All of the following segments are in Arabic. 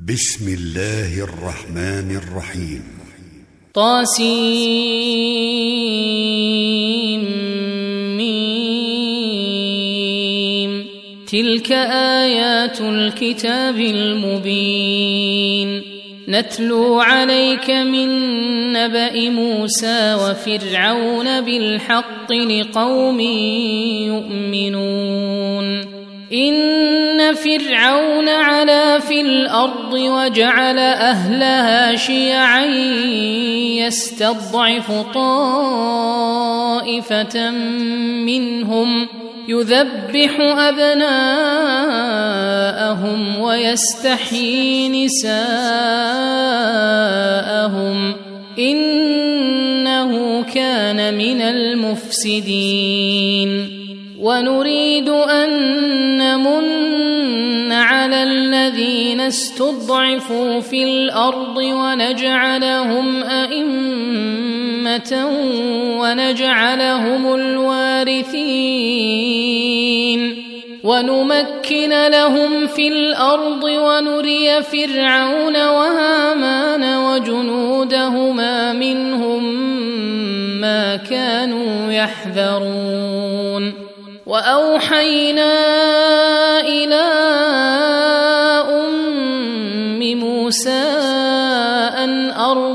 بسم الله الرحمن الرحيم. طاسيم. تلك آيات الكتاب المبين. نتلو عليك من نبأ موسى وفرعون بالحق لقوم يؤمنون. إن فرعون علا في الأرض وجعل أهلها شيعا يستضعف طائفة منهم يذبح أبناءهم ويستحيي نساءهم إنه كان من المفسدين. ونريد أن نمن على الذين استضعفوا في الأرض ونجعلهم أئمة ونجعلهم الوارثين ونمكن لهم في الأرض ونري فرعون وهامان وجنودهما منهم ما كانوا يحذرون. وأوحينا إلى أم موسى أن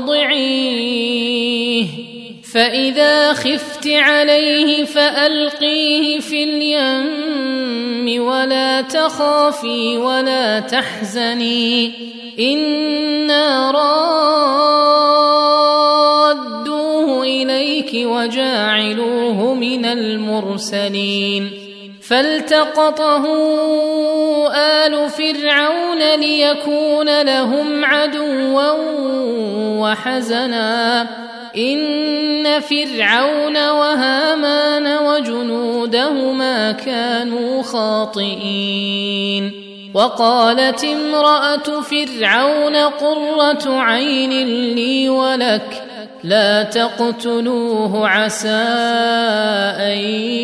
أرضعيه فإذا خفت عليه فألقيه في اليم ولا تخافي ولا تحزني إنا رادوه إليك وجاعلوه من المرسلين. فالتقطه آل فرعون ليكون لهم عدوا وحزنا إن فرعون وهامان وجنودهما كانوا خاطئين. وقالت امرأة فرعون قرة عين لي ولك لا تقتلوه عسى أن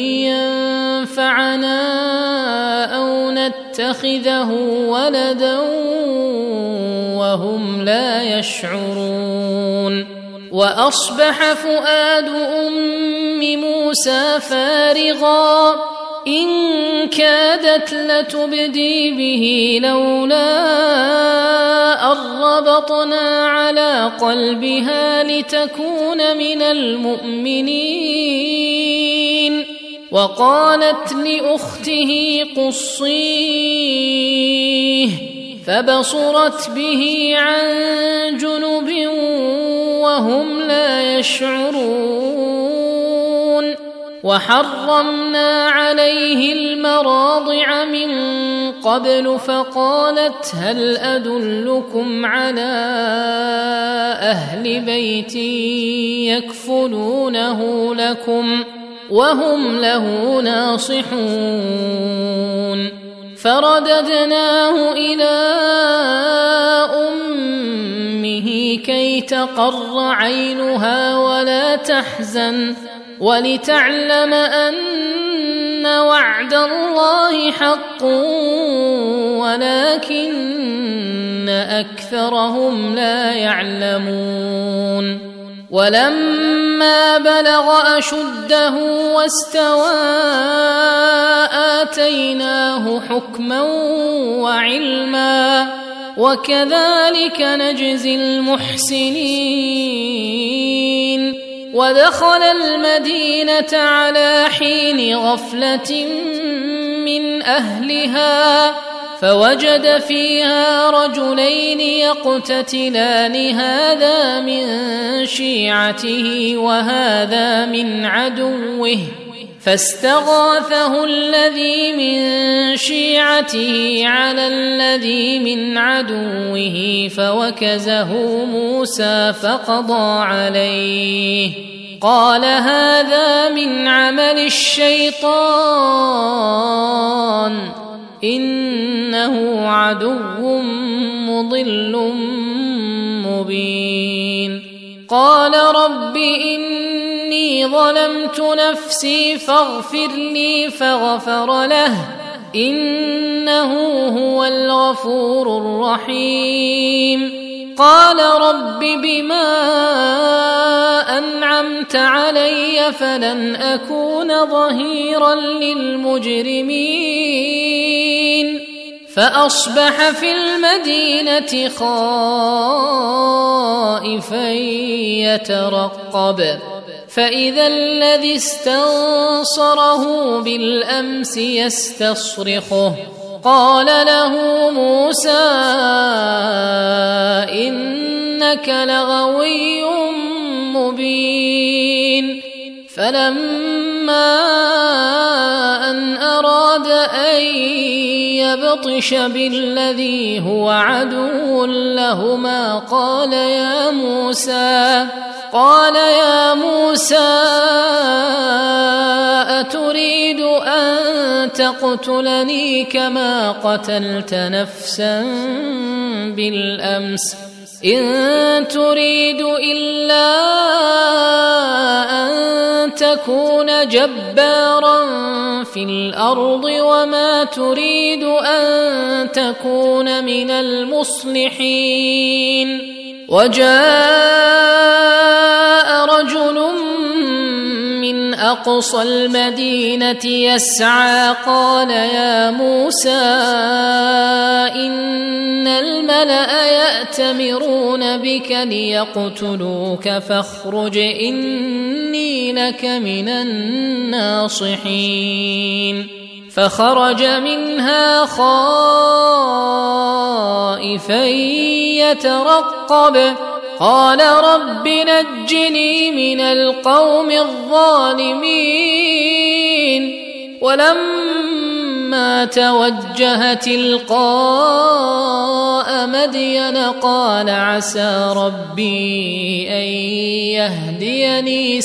ينفعنا أو نتخذه ولدا وهم لا يشعرون. وأصبح فؤاد أم موسى فارغا إن كادت لتبدي به لولا أن ربطنا على قلبها لتكون من المؤمنين. وقالت لأخته قصيه فبصرت به عن جنب وهم لا يشعرون. وحرمنا عليه المراضع من قبل فقالت هل أدلكم على أهل بيت يكفلونه لكم وهم له ناصحون. فرددناه إلى أمه كي تقر عينها ولا تحزن ولتعلم أن وعد الله حق ولكن أكثرهم لا يعلمون. ولما بلغ أشده واستوى آتيناه حكما وعلما وكذلك نجزي المحسنين. ودخل المدينة على حين غفلة من أهلها فوجد فيها رجلين يقتتلان هذا من شيعته وهذا من عدوه فاستغاثه الذي من شيعته على الذي من عدوه فوكزه موسى فقضى عليه قال هذا من عمل الشيطان إنه عدو مضل مبين. قال رب إني ظلمت نفسي فاغفر لي فغفر له إنه هو الغفور الرحيم. قال رب بما أنعمت علي فلن أكون ظهيرا للمجرمين. فأصبح في المدينة خائفا يترقب، فإذا الذي استنصره بالأمس يستصرخه. قال له موسى إنك لغوي مبين. فلما أن أراد أن يبطش بالذي هو عدو لهما قال يا موسى أتريد أن تقتلني كما قتلت نفسا بالأمس إن تريد إلا أن تكون جبارا في الأرض وما تريد أن تكون من المصلحين. وجاء رجل من أقصى المدينة يسعى قال يا موسى إن الملأ يأتمرون بك ليقتلوك فاخرج إني لك من الناصحين. فخرج منها خائفا يترقب قال رب نجني من القوم الظالمين. ولما توجه تلقاء مدين قال عسى ربي أن يهديني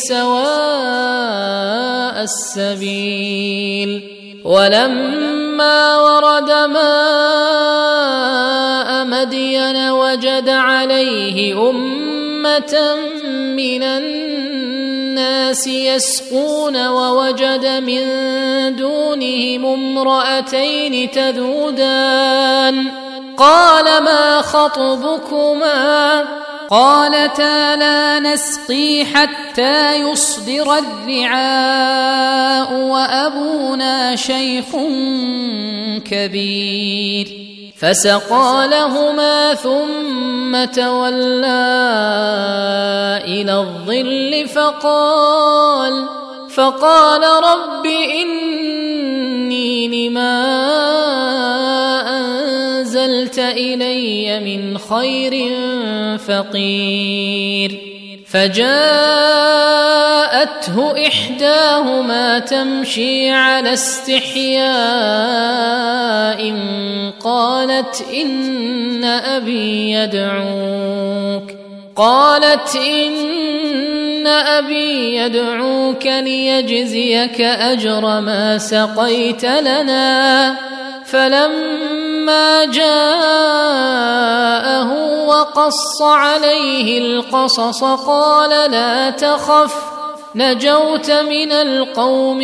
سواء السبيل. ولما ورد ماء مدين وجد عليه أمة من الناس يسقون ووجد من دونهم امرأتين تذودان قال ما خطبكما قالتا لا نسقي حتى يصدر الرعاء وأبونا شيخ كبير. فسقى لهما ثم تولى إلى الظل فقال رب إني لما أنزلت إلي من خير فقير. فجاءته إحداهما تمشي على استحياء قالت إن أبي يدعوك ليجزيك أجر ما سقيت لنا. فلما جاءه وقص عليه القصص قال لا تخف نجوت من القوم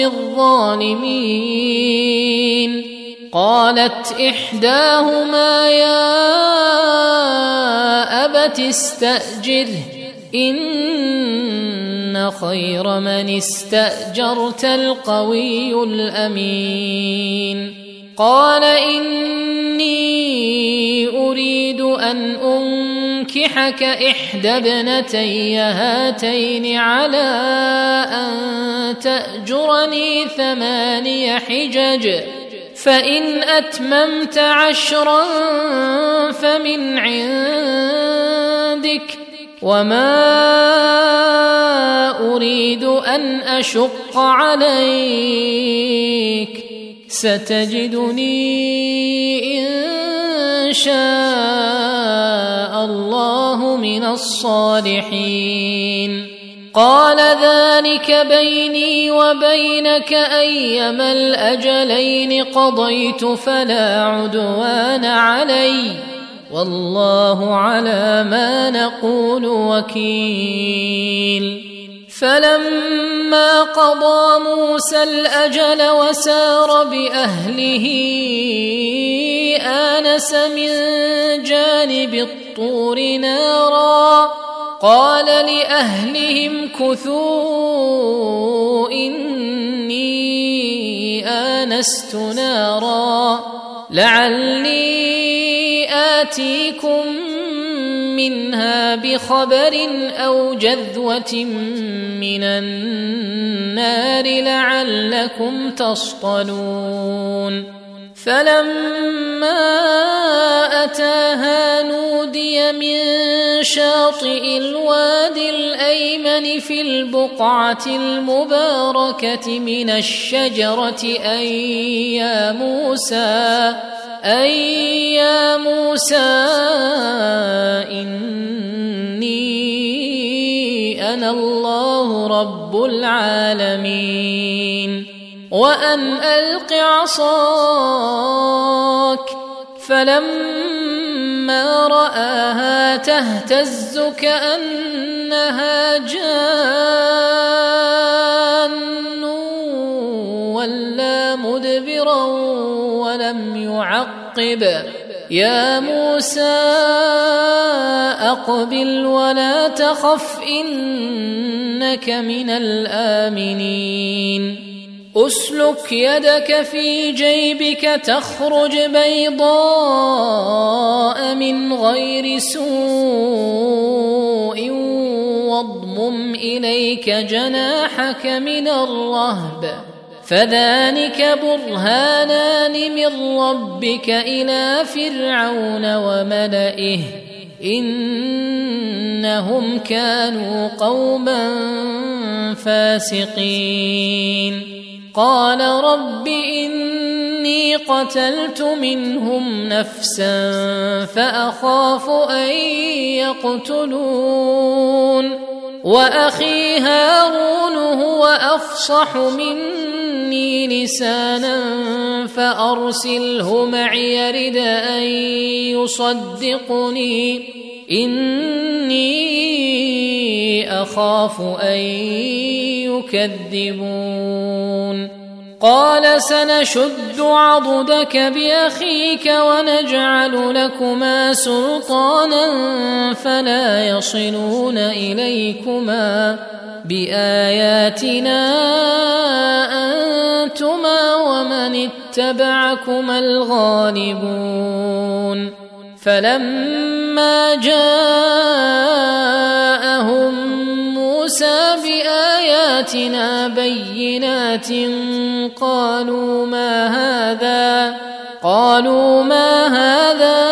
الظالمين. قالت إحداهما يا أبت استأجره إن خير من استأجرت القوي الأمين. قال إني أريد أن أنكحك إحدى ابنتي هاتين على أن تأجرني 8 حجج فإن أتممت 10 فمن عندك وما أريد أن أشق عليك ستجدني إن شاء الله من الصالحين. قال ذلك بيني وبينك أيما الأجلين قضيت فلا عدوان علي والله على ما نقول وكيل. فلما قضى موسى الأجل وسار بأهله آنس من جانب الطور نارا قال لأهلهم كثوا إني آنست نارا لعلي آتيكم منها بخبر أو جذوة من النار لعلكم تصطلون فلما أتاها نودي من شاطئ الوادي الأيمن في البقعة المباركة من الشجرة أي يا موسى إني أنا الله رب العالمين وأن ألق عصاك فلما رآها تهتز كأنها جان ولا مدبرا ولم يعقب يا موسى أقبل ولا تخف إنك من الآمنين أسلك يدك في جيبك تخرج بيضاء من غير سوء واضمم إليك جناحك من الرهب فذلك برهانان من ربك إلى فرعون وملئه إنهم كانوا قوما فاسقين قال رب إني قتلت منهم نفسا فأخاف أن يقتلون وأخي هارون هو أفصح مني لسانا فأرسله معي يرد أن يصدقني إني أخاف أن يكذبون قال سنشد عضدك بأخيك ونجعل لكما سلطانا فلا يصلون إليكما بآياتنا أنتما ومن اتبعكما الغالبون فلما جاءهم موسى بآياتنا بينات قالوا ما هذا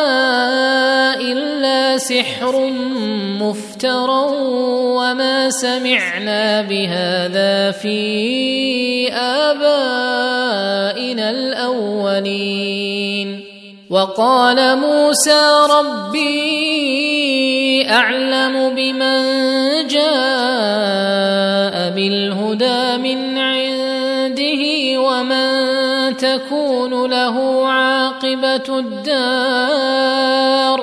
إلا سحر مفترى وما سمعنا بهذا في آبائنا الأولين وقال موسى ربي أعلم بمن جاء بالهدى من عنده ومن تكون له عاقبة الدار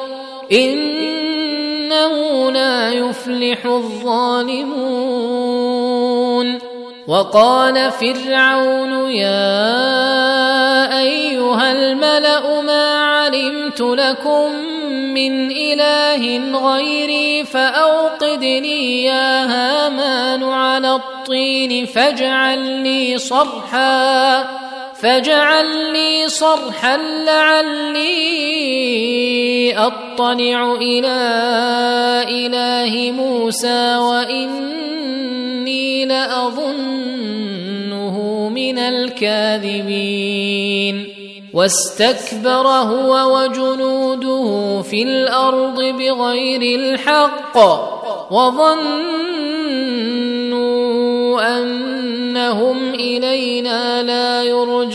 إنه لا يفلح الظالمون وقال فرعون يا أيها الملأ ما علمت لكم من إله غيري فأوقدني يا هامان على الطين فاجعل لي صرحا لعلي أطلع إلى إله موسى وإني لأظنه من الكاذبين واستكبر هو وجنوده في الأرض بغير الحق وظنوا أنهم إلينا لا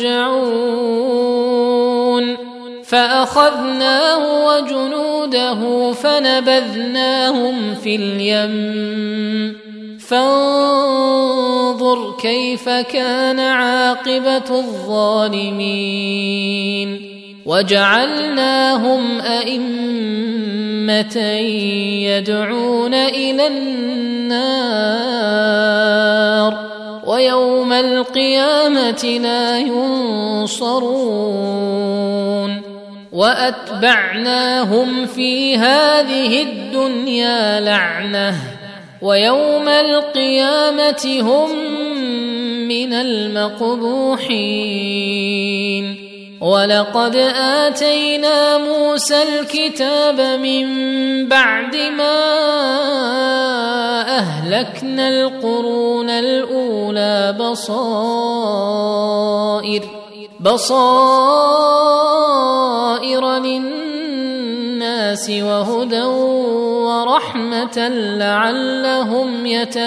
يرجعون فأخذناه وجنوده فنبذناهم في اليم فانظر كيف كان عاقبة الظالمين وجعلناهم أئمة يدعون إلى النار ويوم القيامة لا ينصرون وأتبعناهم في هذه الدنيا لعنة ويوم القيامة هم من المقبوحين ولقد آتينا موسى الكتاب من بعد ما أهلكنا القرون الأولى بصائر للناس وهدى ورحمة لعلهم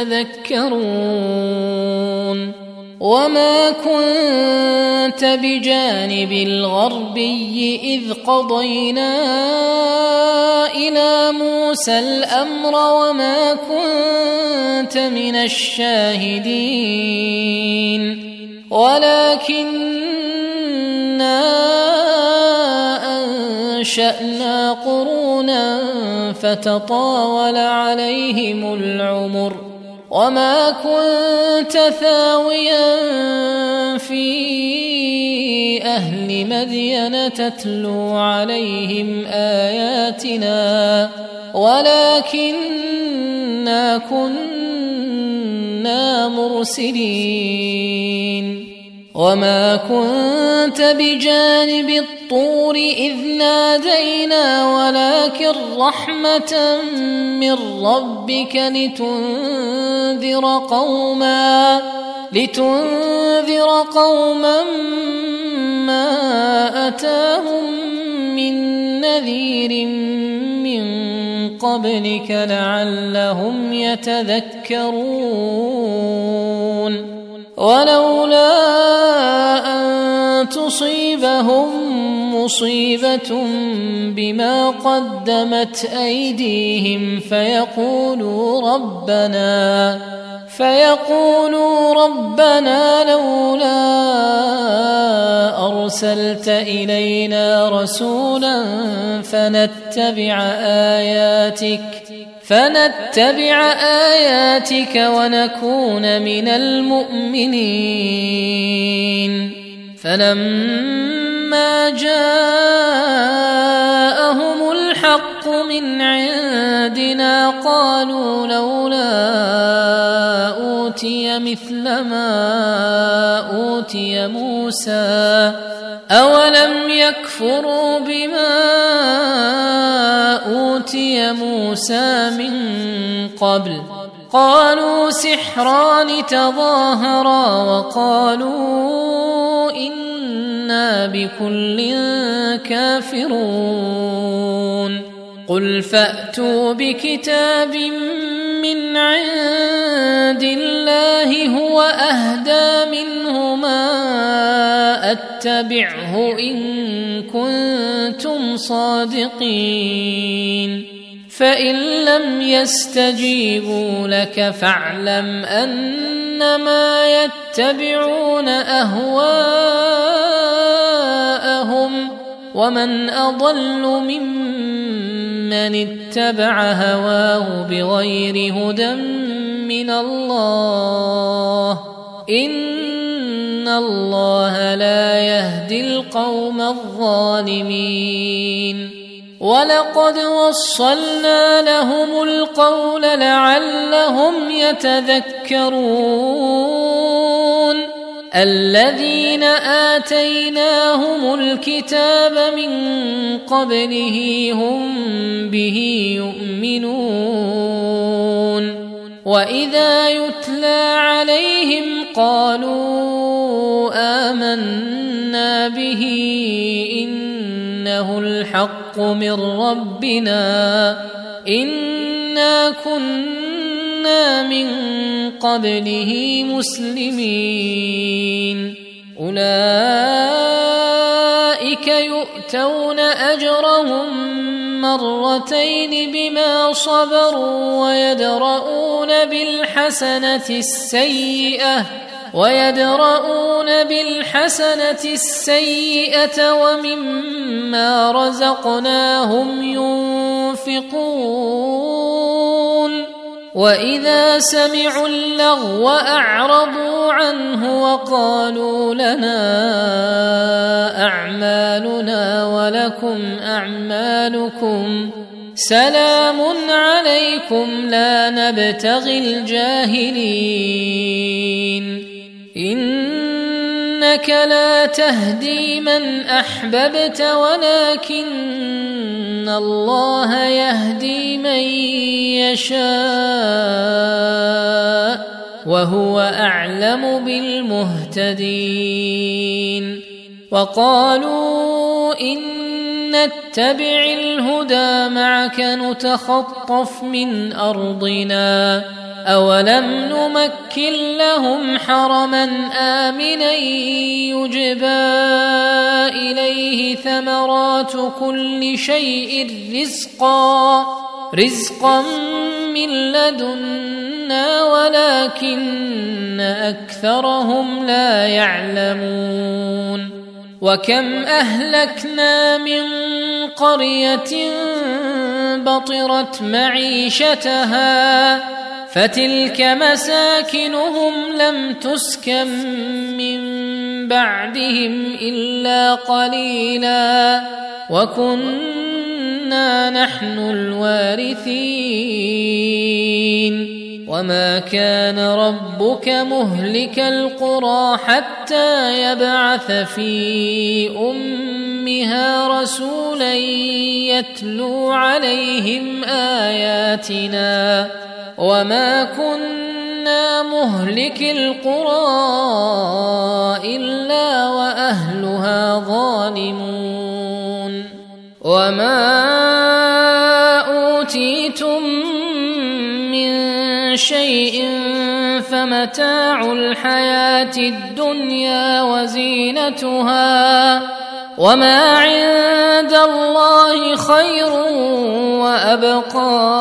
يتذكرون وما كنت بجانب الغربي إذ قضينا إلى موسى الأمر وما كنت من الشاهدين ولكننا أنشأنا قرونا فتطاول عليهم العمر وما كنت ثاويا في أهل مدين تتلو عليهم آياتنا ولكننا كنا مرسلين وما كنت بجانب الطور إذ نادينا ولكن رحمة من ربك لتنذر قوما ما أتاهم من نذير من قبلك لعلهم يتذكرون ولولا أن تصيبهم مصيبة بما قدمت أيديهم فيقولوا ربنا لولا أرسلت إلينا رسولا فنتبع آياتك ونكون من المؤمنين فلما جاءهم الحق من عندنا قالوا لولا أوتي مثل ما أوتي موسى أولم يكفروا بما أوتي موسى من قبل قالوا سحران تظاهرا وقالوا إنا بكل كافرون قل فأتوا بكتاب من عند الله هو أهدى منهما أتبعه إن كنتم صادقين فإن لم يستجيبوا لك فاعلم أنما يتبعون أهواءهم ومن أضل ممن اتبع هواه بغير هدى من الله إن الله لا يهدي القوم الظالمين ولقد وصلنا لهم القول لعلهم يتذكرون الذين آتيناهم الكتاب من قبله هم به يؤمنون وإذا يتلى عليهم قالوا آمنا به إنه الحق من ربنا إنا كنا من قبله مسلمين أولئك يؤتون أجرهم مرتين بما صبروا ويدرؤون بالحسنة السيئة ومما رزقناهم ينفقون وإذا سمعوا اللغو أعرضوا عنه وقالوا لنا أعمالنا ولكم أعمالكم سلام عليكم لا نبتغي الجاهلين إنك لا تهدي من أحببت ولكن الله يهدي من يشاء وهو أعلم بالمهتدين وقالوا إن نتبع الهدى معك نتخطف من أرضنا أولم نمكن لهم حرما آمنا يجبى إليه ثمرات كل شيء رزقا من لدنا ولكن أكثرهم لا يعلمون وكم أهلكنا من قرية بطرت معيشتها فتلك مساكنهم لم تسكن من بعدهم إلا قليلا وكنا نحن الوارثين وما كان ربك مهلك القرى حتى يبعث في أمها رسولا يتلو عليهم آياتنا وما كنا مهلك القرى إلا وأهلها ظالمون وما أوتيتم من شيء فمتاع الحياة الدنيا وزينتها وما عند الله خير وأبقى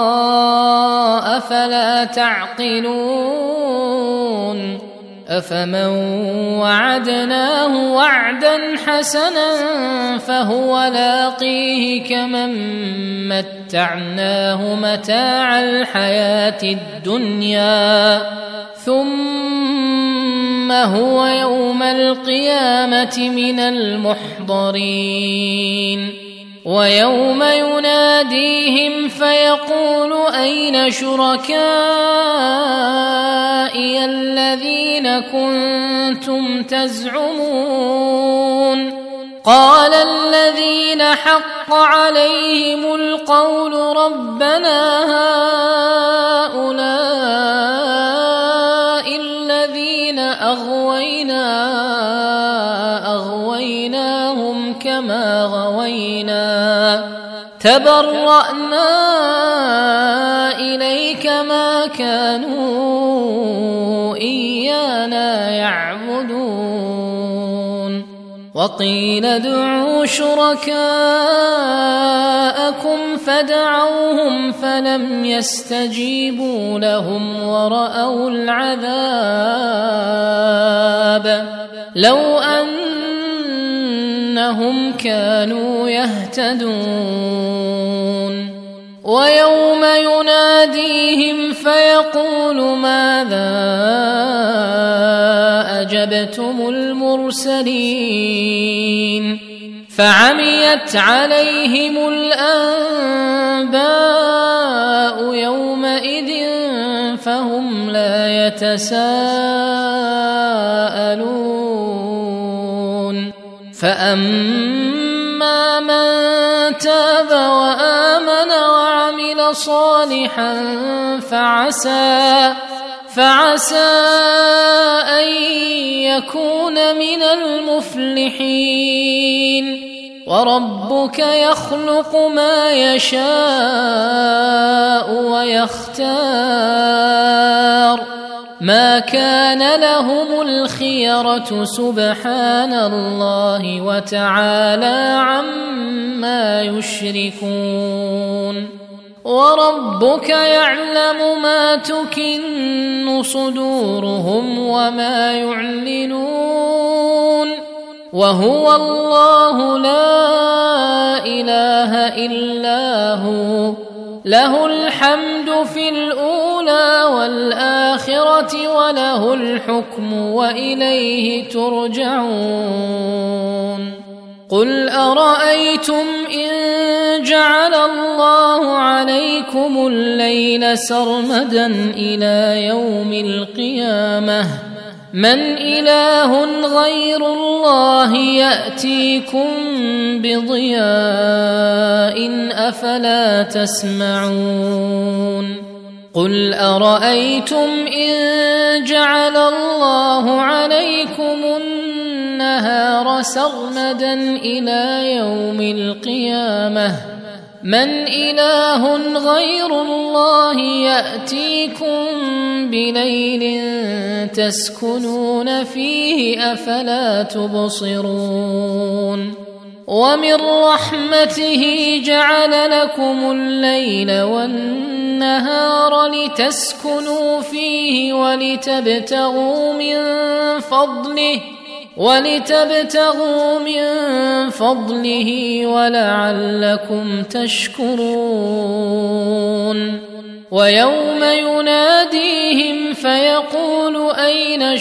أفلا تعقلون أفمن وعدناه وعدا حسنا فهو لاقيه كمن متعناه متاع الحياة الدنيا ثم هو يوم القيامة من المحضرين ويوم يناديهم فيقول أين شركائي الذين كنتم تزعمون قال الذين حق عليهم القول ربنا هؤلاء الذين أغويناهم كما غوينا تبرأنا إليك ما كانوا إيانا يعبدون وقيل ادعوا شركاءكم فدعوهم فلم يستجيبوا لهم ورأوا العذاب لو أنهم كانوا يهتدون ويوم يناديهم فيقول ماذا أجبتم المرسلين فعميت عليهم الأنباء يومئذ فهم لا يتساءلون فأما من تاب وآمن وعمل صالحا فعسى أن يكون من المفلحين وربك يخلق ما يشاء ويختار ما كان لهم الخيرة سبحان الله وتعالى عما يشركون وربك يعلم ما تكن صدورهم وما يعلنون وهو الله لا إله إلا هو له الحمد في الأولى والآخرة وله الحكم وإليه ترجعون قل أرأيتم إن جعل الله عليكم الليل سرمدا إلى يوم القيامة من إله غير الله يأتيكم بضياء أفلا تسمعون قل أرأيتم إن جعل الله عليكم النهار سرمدا إلى يوم القيامة من إله غير الله يأتيكم بليل تسكنون فيه أفلا تبصرون ومن رحمته جعل لكم الليل والنهار لتسكنوا فيه ولتبتغوا من فضله ولعلكم تشكرون ويوم يناديهم فيقول أين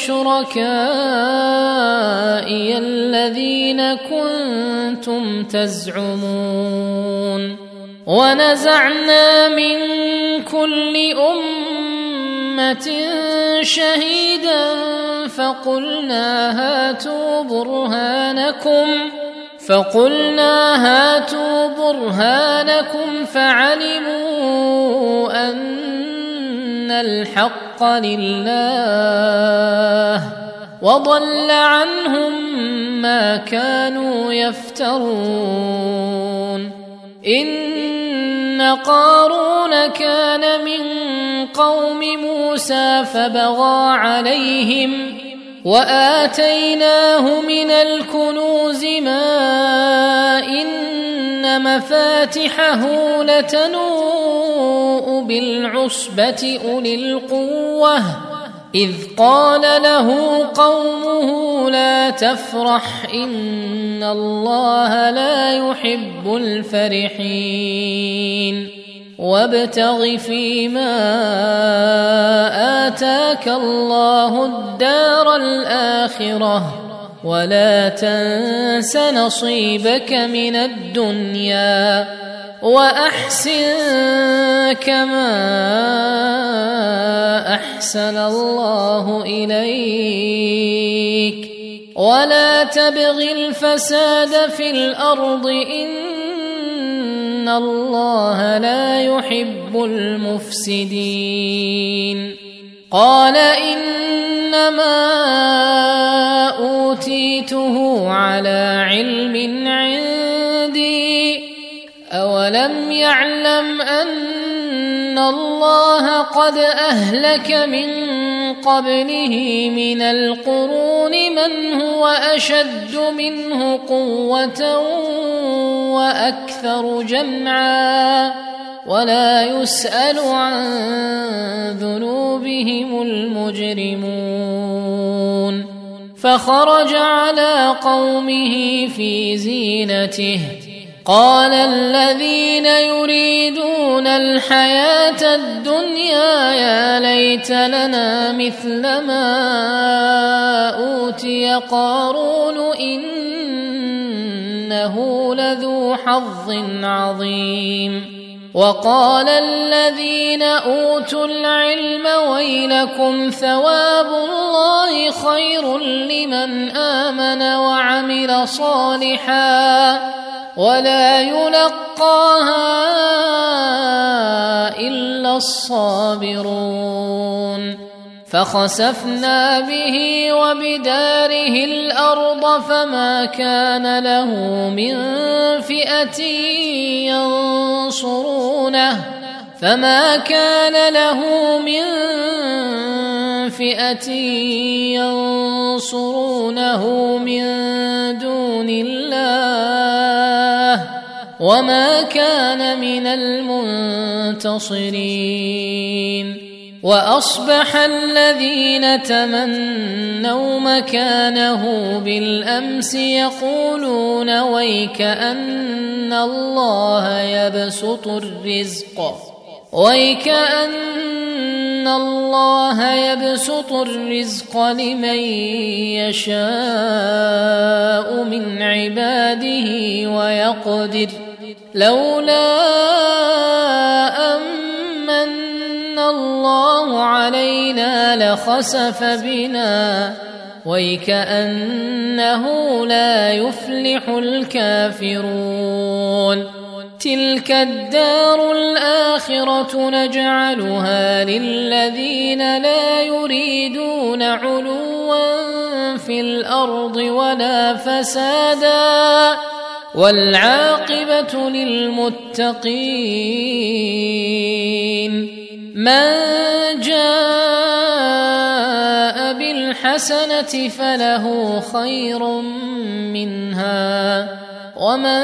شركائي الذين كنتم تزعمون ونزعنا من كل أمة شهيدا فقلنا هاتوا برهانكم فعلموا أن الحق لله وضل عنهم ما كانوا يفترون إن قارون كان من قوم موسى فبغى عليهم وآتيناه من الكنوز ما إن مفاتحه لتنوء بالعصبة أولي القوة إذ قال له قومه لا تفرح إن الله لا يحب الفرحين وابتغ فيما آتاك الله الدار الآخرة ولا تنس نصيبك من الدنيا وأحسن كما أحسن الله إليك ولا تبغ الفساد في الأرض إن الله لا يحب المفسدين قال إنما أوتيته على علم عندي أولم يعلم أن الله قد أهلك من قبله من القرون من هو أشد منه قوة وأكثر جمعا ولا يسأل عن ذنوبهم المجرمون فخرج على قومه في زينته قال الذين يريدون الحياة الدنيا يا ليت لنا مثل ما أوتي قارون إنه لذو حظ عظيم وقال الذين أوتوا العلم ويلكم ثواب الله خير لمن آمن وعمل صالحا ولا يلقاها إلا الصابرون فخسفنا به وبداره الأرض فما كان له من فئة ينصرونه من دون الله وما كان من المنتصرين وأصبح الذين تمنوا مكانه بالأمس يقولون ويك أن الله يبسط الرزق لمن يشاء من عباده ويقدر لولا أمن الله علينا لخسف بنا ويكأنه لا يفلح الكافرون تلك الدار الآخرة نجعلها للذين لا يريدون علوا في الأرض ولا فسادا والعاقبة للمتقين من جاء بالحسنة فله خير منها ومن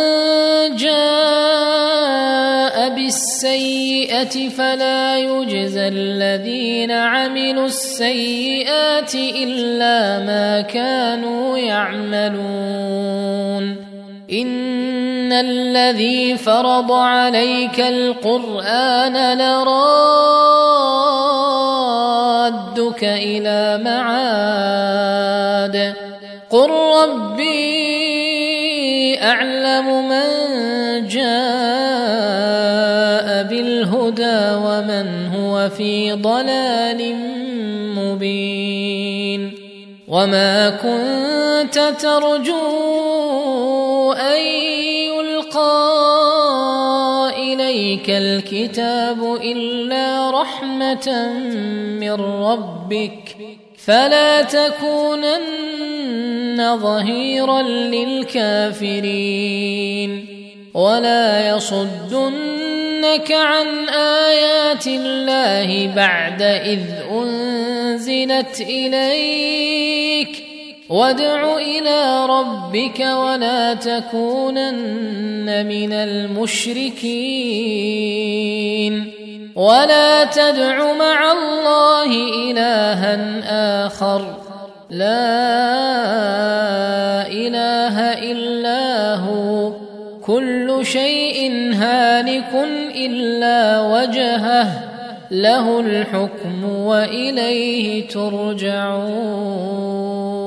جاء بالسيئة فلا يجزى الذين عملوا السيئات إلا ما كانوا يعملون إن الذي فرض عليك القرآن لرادك إلى معاد قل ربي أعلم من جاء بالهدى ومن هو في ضلال مبين وما كنت ترجو أن يلقى إليك الكتاب إلا رحمة من ربك فلا تكونن ظهيرا للكافرين ولا يصدنك عن آيات الله بعد إذ أنزلت إليك وادع إلى ربك ولا تكونن من المشركين ولا تدع مع الله إلها آخر لا إله إلا هو كل شيء هالك إلا وجهه له الحكم وإليه ترجعون